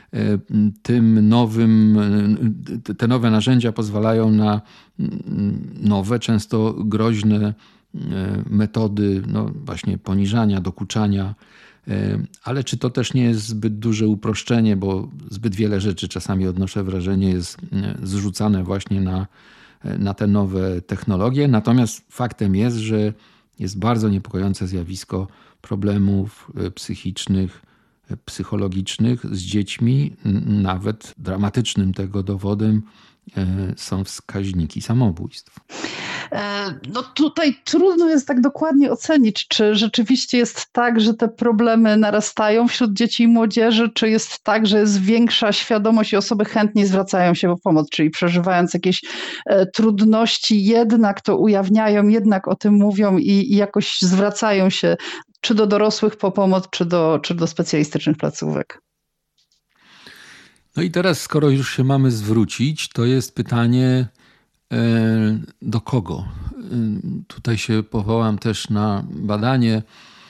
Te nowe narzędzia pozwalają na nowe, często groźne metody właśnie poniżania, dokuczania. Ale czy to też nie jest zbyt duże uproszczenie, bo zbyt wiele rzeczy, czasami odnoszę wrażenie, jest zrzucane właśnie na te nowe technologie. Natomiast faktem jest, że jest bardzo niepokojące zjawisko problemów psychicznych, psychologicznych z dziećmi. Nawet dramatycznym tego dowodem są wskaźniki samobójstw. Tutaj trudno jest tak dokładnie ocenić, czy rzeczywiście jest tak, że te problemy narastają wśród dzieci i młodzieży, czy jest tak, że jest większa świadomość i osoby chętniej zwracają się po pomoc, czyli przeżywając jakieś trudności, jednak to ujawniają, jednak o tym mówią i jakoś zwracają się czy do dorosłych po pomoc, czy do specjalistycznych placówek. No i teraz, skoro już się mamy zwrócić, to jest pytanie, do kogo? Tutaj się powołam też na badanie,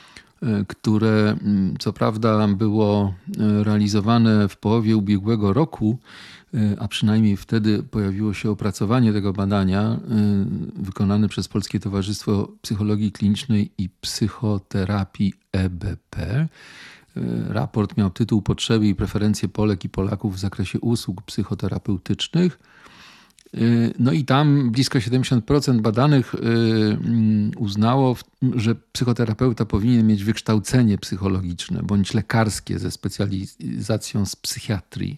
które co prawda było realizowane w połowie ubiegłego roku, a przynajmniej wtedy pojawiło się opracowanie tego badania wykonane przez Polskie Towarzystwo Psychologii Klinicznej i Psychoterapii EBP. Raport miał tytuł Potrzeby i preferencje Polek i Polaków w zakresie usług psychoterapeutycznych. No i tam blisko 70% badanych uznało, że psychoterapeuta powinien mieć wykształcenie psychologiczne bądź lekarskie ze specjalizacją z psychiatrii.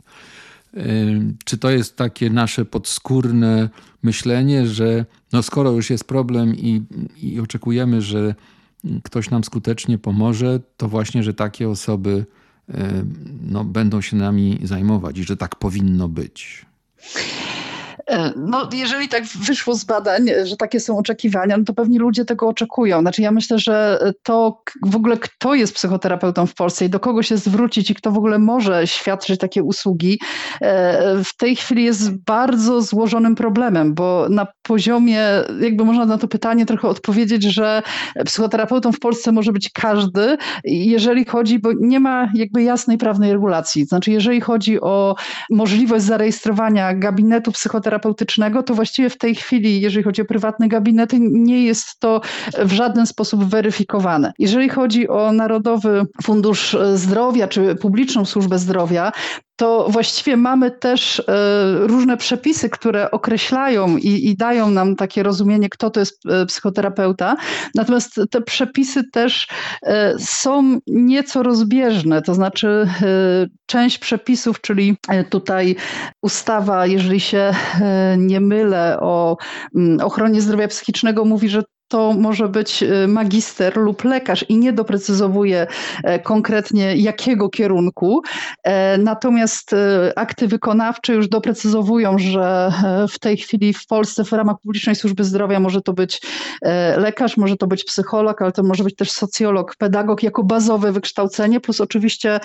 Czy to jest takie nasze podskórne myślenie, że skoro już jest problem i oczekujemy, że ktoś nam skutecznie pomoże, to właśnie, że takie osoby będą się nami zajmować i że tak powinno być? No, jeżeli tak wyszło z badań, że takie są oczekiwania, no to pewnie ludzie tego oczekują. Znaczy ja myślę, że to w ogóle kto jest psychoterapeutą w Polsce i do kogo się zwrócić i kto w ogóle może świadczyć takie usługi, w tej chwili jest bardzo złożonym problemem, bo na poziomie, jakby można na to pytanie trochę odpowiedzieć, że psychoterapeutą w Polsce może być każdy, jeżeli chodzi, bo nie ma jakby jasnej prawnej regulacji. Znaczy jeżeli chodzi o możliwość zarejestrowania gabinetu psychoterapeutycznego, to właściwie w tej chwili, jeżeli chodzi o prywatne gabinety, nie jest to w żaden sposób weryfikowane. Jeżeli chodzi o Narodowy Fundusz Zdrowia czy publiczną służbę zdrowia, to właściwie mamy też różne przepisy, które określają i dają nam takie rozumienie, kto to jest psychoterapeuta. Natomiast te przepisy też są nieco rozbieżne. To znaczy część przepisów, czyli tutaj ustawa, jeżeli się nie mylę, o ochronie zdrowia psychicznego mówi, że to może być magister lub lekarz i nie doprecyzowuje konkretnie jakiego kierunku. Natomiast akty wykonawcze już doprecyzowują, że w tej chwili w Polsce w ramach publicznej służby zdrowia może to być lekarz, może to być psycholog, ale to może być też socjolog, pedagog jako bazowe wykształcenie, plus oczywiście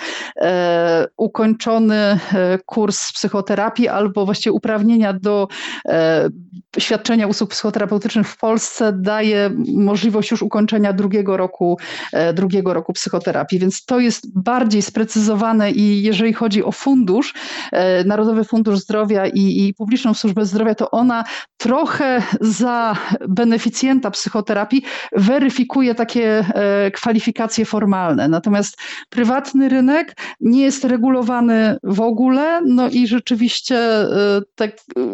ukończony kurs psychoterapii albo właściwie uprawnienia do świadczenia usług psychoterapeutycznych w Polsce daje możliwość już ukończenia drugiego roku psychoterapii, więc to jest bardziej sprecyzowane i jeżeli chodzi o fundusz, Narodowy Fundusz Zdrowia i publiczną służbę zdrowia, to ona trochę za beneficjenta psychoterapii weryfikuje takie kwalifikacje formalne. Natomiast prywatny rynek nie jest regulowany w ogóle, no i rzeczywiście tak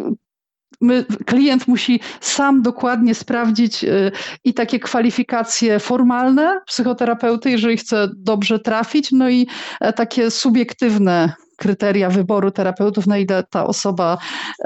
klient musi sam dokładnie sprawdzić i takie kwalifikacje formalne psychoterapeuty, jeżeli chce dobrze trafić, no i takie subiektywne kryteria wyboru terapeutów, na ile ta osoba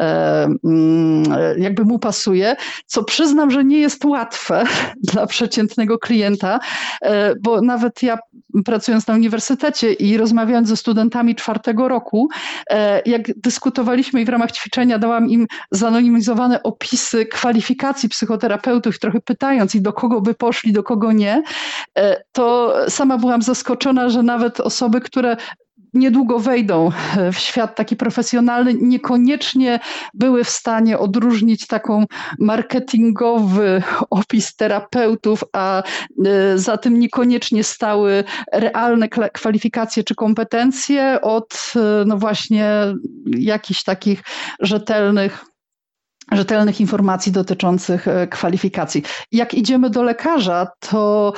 jakby mu pasuje, co przyznam, że nie jest łatwe dla przeciętnego klienta, bo nawet ja pracując na uniwersytecie i rozmawiając ze studentami 4. roku, jak dyskutowaliśmy i w ramach ćwiczenia dałam im zanonimizowane opisy kwalifikacji psychoterapeutów, trochę pytając i do kogo by poszli, do kogo nie, to sama byłam zaskoczona, że nawet osoby, które niedługo wejdą w świat taki profesjonalny, niekoniecznie były w stanie odróżnić taką marketingowy opis terapeutów, a za tym niekoniecznie stały realne kwalifikacje czy kompetencje od no właśnie jakichś takich rzetelnych informacji dotyczących kwalifikacji. Jak idziemy do lekarza, to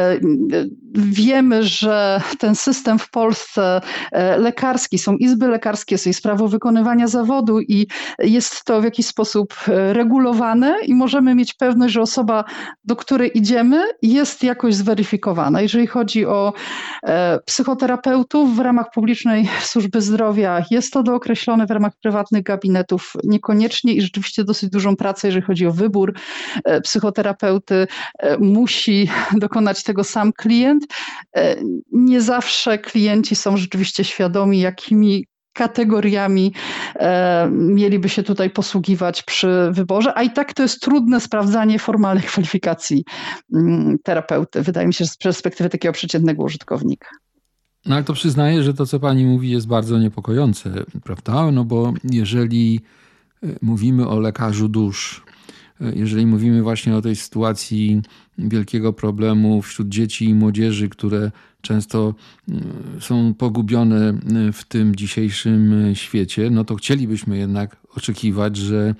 wiemy, że ten system w Polsce lekarski, są izby lekarskie, jest prawo wykonywania zawodu i jest to w jakiś sposób regulowane i możemy mieć pewność, że osoba, do której idziemy, jest jakoś zweryfikowana. Jeżeli chodzi o psychoterapeutów w ramach publicznej służby zdrowia, jest to dookreślone, w ramach prywatnych gabinetów niekoniecznie i rzeczywiście dosyć dużą pracę, jeżeli chodzi o wybór psychoterapeuty. Musi dokonać tego sam klient. Nie zawsze klienci są rzeczywiście świadomi, jakimi kategoriami mieliby się tutaj posługiwać przy wyborze, a i tak to jest trudne sprawdzanie formalnych kwalifikacji terapeuty. Wydaje mi się, że z perspektywy takiego przeciętnego użytkownika. No ale to przyznaję, że to, co pani mówi, jest bardzo niepokojące, prawda? No bo jeżeli mówimy o lekarzu dusz, jeżeli mówimy właśnie o tej sytuacji wielkiego problemu wśród dzieci i młodzieży, które często są pogubione w tym dzisiejszym świecie, no to chcielibyśmy jednak oczekiwać,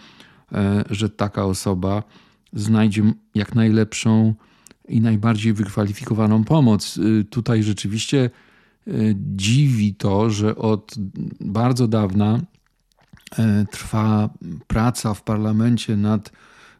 że taka osoba znajdzie jak najlepszą i najbardziej wykwalifikowaną pomoc. Tutaj rzeczywiście dziwi to, że od bardzo dawna trwa praca w parlamencie nad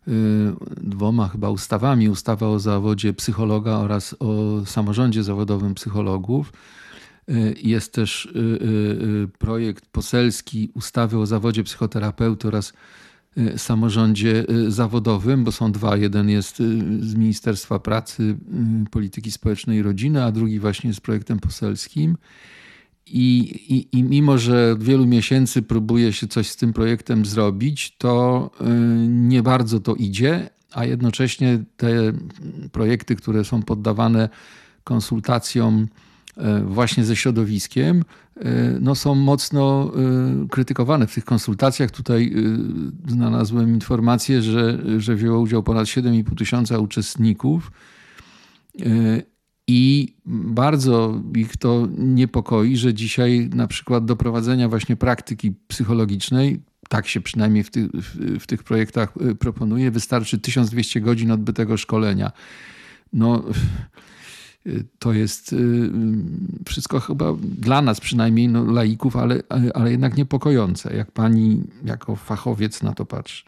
2 chyba ustawami. Ustawa o zawodzie psychologa oraz o samorządzie zawodowym psychologów. Jest też projekt poselski ustawy o zawodzie psychoterapeuty oraz samorządzie zawodowym, bo są 2. Jeden jest z Ministerstwa Pracy, Polityki Społecznej i Rodziny, a drugi właśnie jest projektem poselskim. I mimo, że od wielu miesięcy próbuje się coś z tym projektem zrobić, to nie bardzo to idzie, a jednocześnie te projekty, które są poddawane konsultacjom właśnie ze środowiskiem, no są mocno krytykowane w tych konsultacjach. Tutaj znalazłem informację, że wzięło udział ponad 7,5 tysiąca uczestników i bardzo ich to niepokoi, że dzisiaj na przykład do prowadzenia właśnie praktyki psychologicznej, tak się przynajmniej w tych projektach proponuje, wystarczy 1200 godzin odbytego szkolenia. No, to jest wszystko chyba dla nas przynajmniej, no, laików, ale jednak niepokojące. Jak pani jako fachowiec na to patrzy?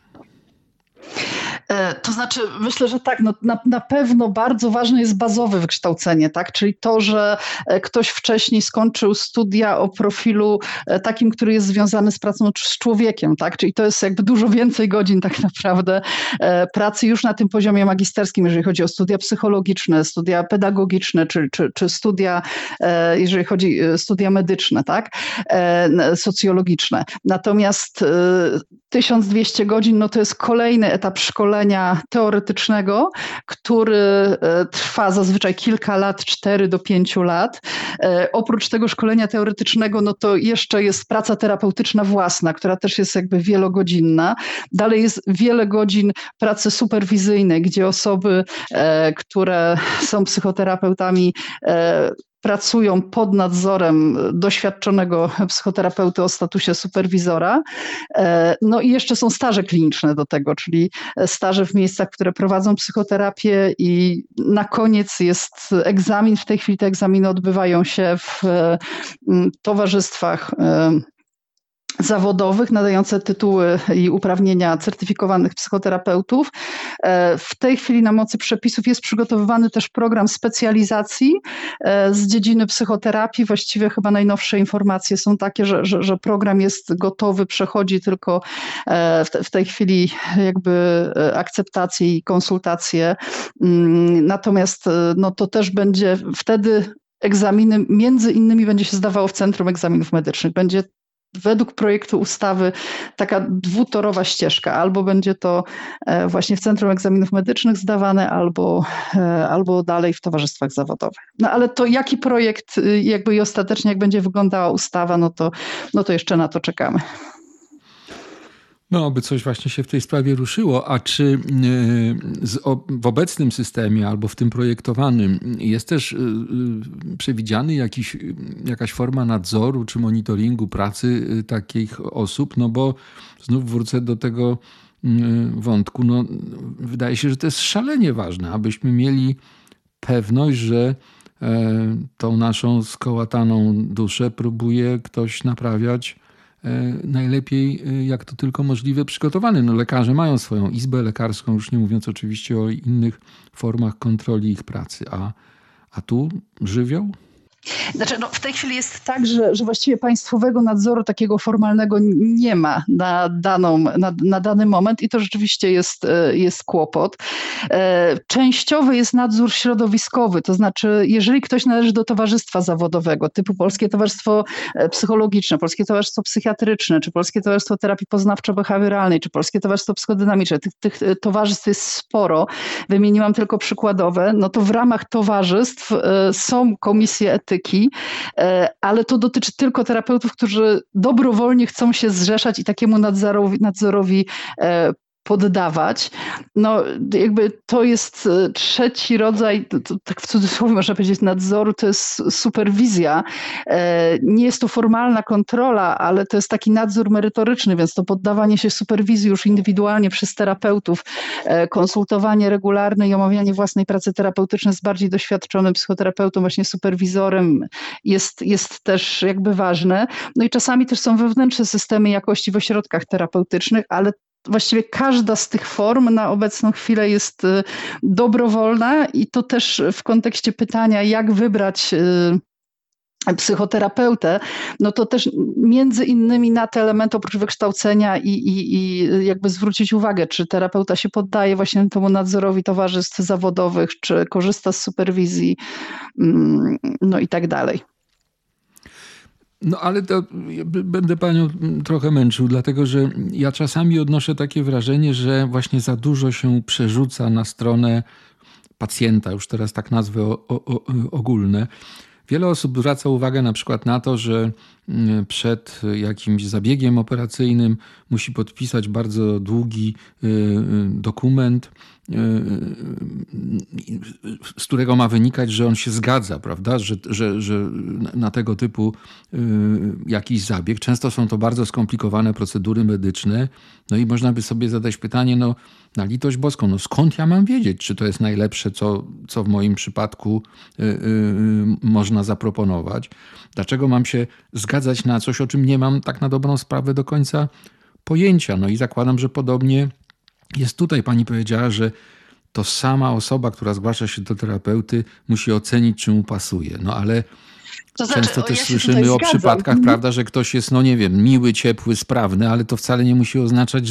To znaczy, myślę, że tak, no, na pewno bardzo ważne jest bazowe wykształcenie, tak? Czyli to, że ktoś wcześniej skończył studia o profilu takim, który jest związany z pracą z człowiekiem, tak? Czyli to jest jakby dużo więcej godzin tak naprawdę pracy już na tym poziomie magisterskim, jeżeli chodzi o studia psychologiczne, studia pedagogiczne, czy studia, jeżeli chodzi o studia medyczne, tak? Socjologiczne. Natomiast 1200 godzin, no to jest kolejny etap szkolenia teoretycznego, który trwa zazwyczaj kilka lat, 4 do 5 lat. Oprócz tego szkolenia teoretycznego, no to jeszcze jest praca terapeutyczna własna, która też jest jakby wielogodzinna. Dalej jest wiele godzin pracy superwizyjnej, gdzie osoby, które są psychoterapeutami, pracują pod nadzorem doświadczonego psychoterapeuty o statusie superwizora. No i jeszcze są staże kliniczne do tego, czyli staże w miejscach, które prowadzą psychoterapię i na koniec jest egzamin. W tej chwili te egzaminy odbywają się w towarzystwach zawodowych nadające tytuły i uprawnienia certyfikowanych psychoterapeutów. W tej chwili na mocy przepisów jest przygotowywany też program specjalizacji z dziedziny psychoterapii. Właściwie chyba najnowsze informacje są takie, że program jest gotowy, przechodzi tylko w tej chwili jakby akceptację i konsultacje. Natomiast no to też będzie wtedy egzaminy między innymi będzie się zdawało w Centrum Egzaminów Medycznych. Będzie według projektu ustawy taka dwutorowa ścieżka. Albo będzie to właśnie w Centrum Egzaminów Medycznych zdawane, albo dalej w towarzystwach zawodowych. No ale to jaki projekt jakby i ostatecznie jak będzie wyglądała ustawa, no to jeszcze na to czekamy. No, by coś właśnie się w tej sprawie ruszyło, a czy w obecnym systemie albo w tym projektowanym jest też przewidziany jakaś forma nadzoru czy monitoringu pracy takich osób? No bo znów wrócę do tego wątku. No, wydaje się, że to jest szalenie ważne, abyśmy mieli pewność, że tą naszą skołataną duszę próbuje ktoś naprawiać najlepiej jak to tylko możliwe przygotowany. No, lekarze mają swoją izbę lekarską, już nie mówiąc oczywiście o innych formach kontroli ich pracy. A tu żywioł? Znaczy, no w tej chwili jest tak, że właściwie państwowego nadzoru takiego formalnego nie ma na dany moment i to rzeczywiście jest kłopot. Częściowy jest nadzór środowiskowy, to znaczy jeżeli ktoś należy do towarzystwa zawodowego typu Polskie Towarzystwo Psychologiczne, Polskie Towarzystwo Psychiatryczne, czy Polskie Towarzystwo Terapii Poznawczo-Behawioralnej, czy Polskie Towarzystwo Psychodynamiczne, tych towarzystw jest sporo, wymieniłam tylko przykładowe, no to w ramach towarzystw są komisje etyki, ale to dotyczy tylko terapeutów, którzy dobrowolnie chcą się zrzeszać i takiemu nadzorowi poddawać. No jakby to jest trzeci rodzaj, tak w cudzysłowie można powiedzieć, nadzoru, to jest superwizja. Nie jest to formalna kontrola, ale to jest taki nadzór merytoryczny, więc to poddawanie się superwizji już indywidualnie przez terapeutów, konsultowanie regularne i omawianie własnej pracy terapeutycznej z bardziej doświadczonym psychoterapeutą, właśnie superwizorem jest też jakby ważne. No i czasami też są wewnętrzne systemy jakości w ośrodkach terapeutycznych, ale właściwie każda z tych form na obecną chwilę jest dobrowolna i to też w kontekście pytania, jak wybrać psychoterapeutę, no to też między innymi na te elementy oprócz wykształcenia i jakby zwrócić uwagę, czy terapeuta się poddaje właśnie temu nadzorowi towarzystw zawodowych, czy korzysta z superwizji, no i tak dalej. No ale to będę panią trochę męczył, dlatego że ja czasami odnoszę takie wrażenie, że właśnie za dużo się przerzuca na stronę pacjenta, już teraz tak nazwę ogólne. Wiele osób zwraca uwagę na przykład na to, że przed jakimś zabiegiem operacyjnym musi podpisać bardzo długi dokument, z którego ma wynikać, że on się zgadza, prawda? Że na tego typu jakiś zabieg. Często są to bardzo skomplikowane procedury medyczne. No i można by sobie zadać pytanie, no na litość boską, no skąd ja mam wiedzieć, czy to jest najlepsze, co w moim przypadku można zaproponować? Dlaczego mam się zgadzać na coś, o czym nie mam tak na dobrą sprawę do końca pojęcia? No i zakładam, że podobnie jest tutaj. Pani powiedziała, że to sama osoba, która zgłasza się do terapeuty, musi ocenić, czy mu pasuje. No ale to znaczy, często też słyszymy o przypadkach, prawda, że ktoś jest, no nie wiem, miły, ciepły, sprawny, ale to wcale nie musi oznaczać,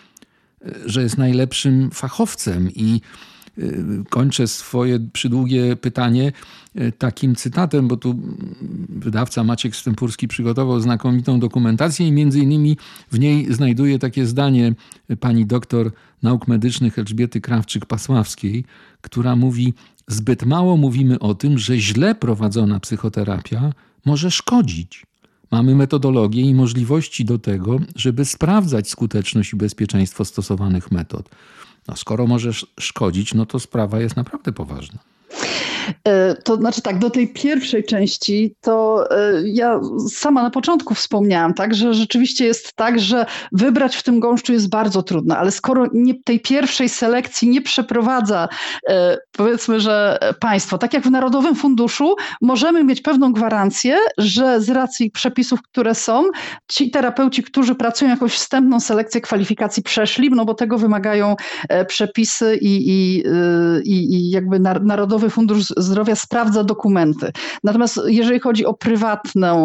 że jest najlepszym fachowcem. I kończę swoje przydługie pytanie takim cytatem, bo tu wydawca Maciek Stępurski przygotował znakomitą dokumentację i między innymi w niej znajduje takie zdanie pani doktor nauk medycznych Elżbiety Krawczyk-Pasławskiej, która mówi: zbyt mało mówimy o tym, że źle prowadzona psychoterapia może szkodzić. Mamy metodologię i możliwości do tego, żeby sprawdzać skuteczność i bezpieczeństwo stosowanych metod. No, skoro możesz szkodzić, no to sprawa jest naprawdę poważna. To znaczy tak, do tej pierwszej części to ja sama na początku wspomniałam, tak, że rzeczywiście jest tak, że wybrać w tym gąszczu jest bardzo trudno, ale skoro tej pierwszej selekcji nie przeprowadza, powiedzmy, że państwo, tak jak w Narodowym Funduszu, możemy mieć pewną gwarancję, że z racji przepisów, które są, ci terapeuci, którzy pracują jakąś wstępną selekcję kwalifikacji przeszli, no bo tego wymagają przepisy i jakby Narodowy Fundusz Zdrowia sprawdza dokumenty. Natomiast jeżeli chodzi o prywatną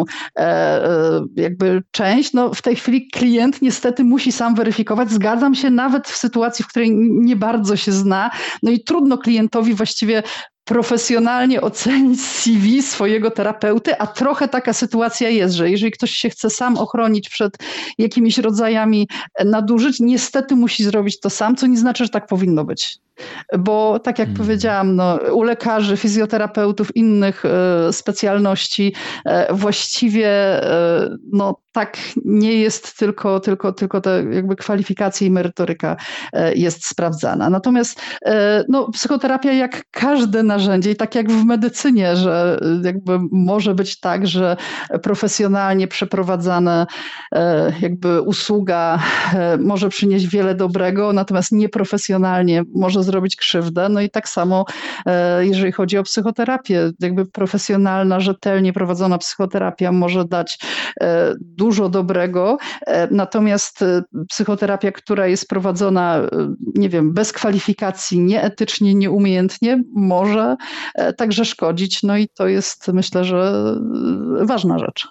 jakby część, no w tej chwili klient niestety musi sam weryfikować. Zgadzam się, nawet w sytuacji, w której nie bardzo się zna, no i trudno klientowi właściwie profesjonalnie ocenić CV swojego terapeuty, a trochę taka sytuacja jest, że jeżeli ktoś się chce sam ochronić przed jakimiś rodzajami nadużyć, niestety musi zrobić to sam, co nie znaczy, że tak powinno być. Bo tak jak powiedziałam, no, u lekarzy, fizjoterapeutów, innych specjalności właściwie no, tak nie jest, tylko te jakby kwalifikacje i merytoryka jest sprawdzana. Natomiast no, psychoterapia jak każde narzędzie i tak jak w medycynie, że jakby może być tak, że profesjonalnie przeprowadzana jakby usługa może przynieść wiele dobrego, natomiast nieprofesjonalnie może zrobić krzywdę. No i tak samo jeżeli chodzi o psychoterapię, jakby profesjonalna, rzetelnie prowadzona psychoterapia może dać dużo dobrego, natomiast psychoterapia, która jest prowadzona, nie wiem, bez kwalifikacji, nieetycznie, nieumiejętnie, może także szkodzić. No i to jest, myślę, że ważna rzecz.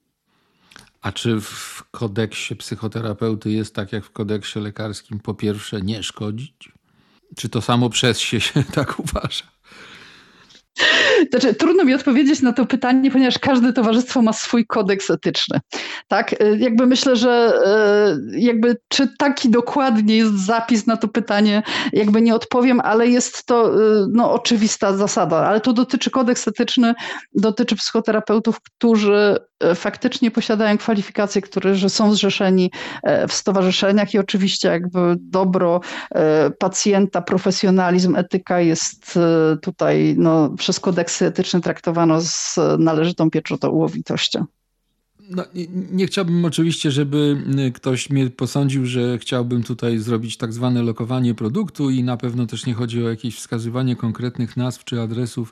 A czy w kodeksie psychoterapeuty jest tak jak w kodeksie lekarskim, po pierwsze nie szkodzić? Czy to samo przez się tak uważa? Znaczy, trudno mi odpowiedzieć na to pytanie, ponieważ każde towarzystwo ma swój kodeks etyczny. Tak? Jakby myślę, że jakby czy taki dokładnie jest zapis na to pytanie, jakby nie odpowiem, ale jest to no, oczywista zasada. Ale to dotyczy kodeks etyczny, dotyczy psychoterapeutów, którzy faktycznie posiadają kwalifikacje, że są zrzeszeni w stowarzyszeniach i oczywiście jakby dobro pacjenta, profesjonalizm, etyka jest tutaj no, przez kodeksy etyczne traktowano z należytą pieczołowitością. No, nie chciałbym oczywiście, żeby ktoś mnie posądził, że chciałbym tutaj zrobić tak zwane lokowanie produktu i na pewno też nie chodzi o jakieś wskazywanie konkretnych nazw czy adresów,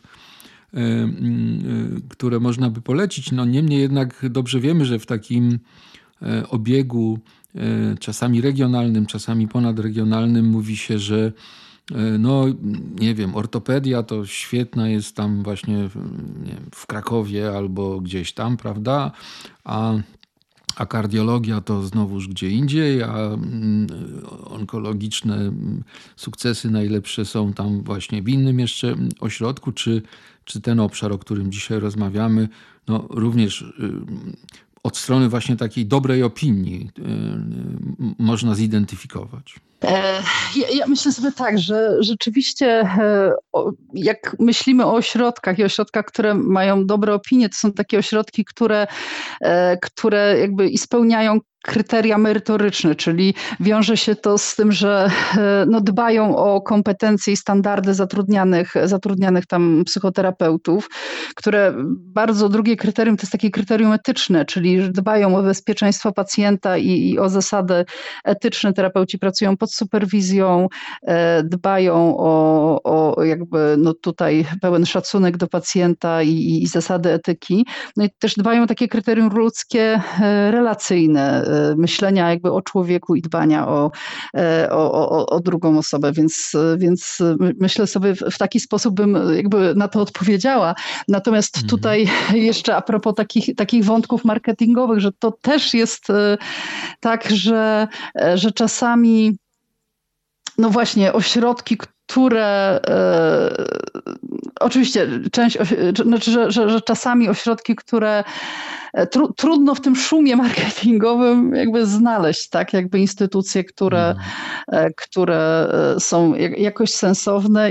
które można by polecić. No, niemniej jednak dobrze wiemy, że w takim obiegu czasami regionalnym, czasami ponadregionalnym mówi się, że no nie wiem, ortopedia to świetna jest tam właśnie nie wiem, w Krakowie albo gdzieś tam, prawda? A a kardiologia to znowuż gdzie indziej, a onkologiczne sukcesy najlepsze są tam właśnie w innym jeszcze ośrodku, czy ten obszar, o którym dzisiaj rozmawiamy, no również od strony właśnie takiej dobrej opinii można zidentyfikować? Ja myślę sobie tak, że rzeczywiście jak myślimy o ośrodkach i ośrodkach, które mają dobre opinie, to są takie ośrodki, które jakby i spełniają kryteria merytoryczne, czyli wiąże się to z tym, że no, dbają o kompetencje i standardy zatrudnianych tam psychoterapeutów, które bardzo drugie kryterium to jest takie kryterium etyczne, czyli że dbają o bezpieczeństwo pacjenta i o zasady etyczne. Terapeuci pracują pod superwizją, dbają o jakby no tutaj pełen szacunek do pacjenta i zasady etyki. No i też dbają o takie kryterium ludzkie, relacyjne, myślenia jakby o człowieku i dbania o drugą osobę, więc myślę sobie w taki sposób bym jakby na to odpowiedziała. Natomiast tutaj jeszcze a propos takich wątków marketingowych, że to też jest tak, że czasami no właśnie ośrodki, które oczywiście że czasami ośrodki, które trudno w tym szumie marketingowym jakby znaleźć, tak, jakby instytucje, które są jakoś sensowne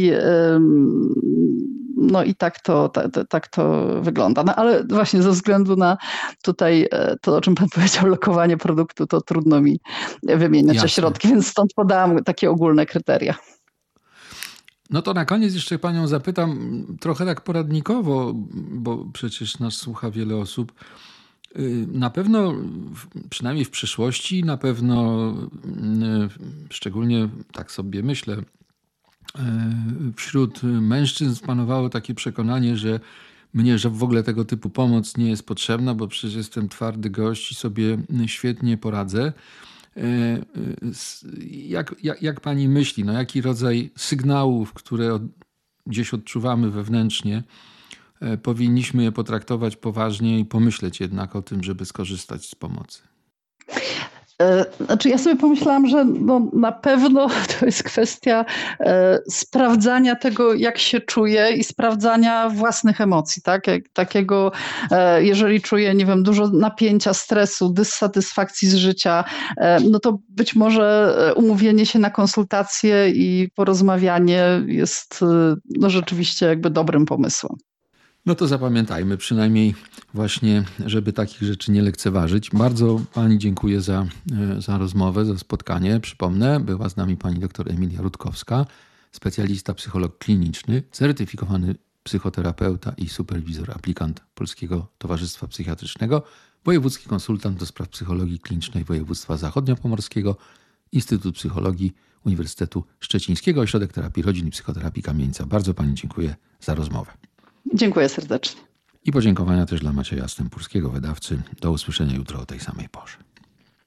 no i tak to wygląda. No ale właśnie ze względu na tutaj to, o czym pan powiedział, lokowanie produktu, to trudno mi wymieniać ośrodki, więc stąd podałam takie ogólne kryteria. No to na koniec jeszcze panią zapytam trochę tak poradnikowo, bo przecież nas słucha wiele osób. Na pewno, przynajmniej w przyszłości, na pewno szczególnie tak sobie myślę, wśród mężczyzn panowało takie przekonanie, że w ogóle tego typu pomoc nie jest potrzebna, bo przecież jestem twardy gość i sobie świetnie poradzę. Jak pani myśli, no jaki rodzaj sygnałów, które gdzieś odczuwamy wewnętrznie, powinniśmy je potraktować poważnie i pomyśleć jednak o tym, żeby skorzystać z pomocy? Znaczy ja sobie pomyślałam, że no na pewno to jest kwestia sprawdzania tego, jak się czuję i sprawdzania własnych emocji, tak? Takiego, jeżeli czuję, nie wiem, dużo napięcia, stresu, dysatysfakcji z życia, no to być może umówienie się na konsultację i porozmawianie jest no rzeczywiście jakby dobrym pomysłem. No to zapamiętajmy przynajmniej właśnie, żeby takich rzeczy nie lekceważyć. Bardzo pani dziękuję za rozmowę, za spotkanie. Przypomnę, była z nami pani dr Emilia Rutkowska, specjalista, psycholog kliniczny, certyfikowany psychoterapeuta i superwizor, aplikant Polskiego Towarzystwa Psychiatrycznego, wojewódzki konsultant do spraw psychologii klinicznej województwa zachodniopomorskiego, Instytut Psychologii Uniwersytetu Szczecińskiego, Ośrodek Terapii Rodzin i Psychoterapii Kamienica. Bardzo pani dziękuję za rozmowę. Dziękuję serdecznie. I podziękowania też dla Macieja Stępurskiego, wydawcy. Do usłyszenia jutro o tej samej porze.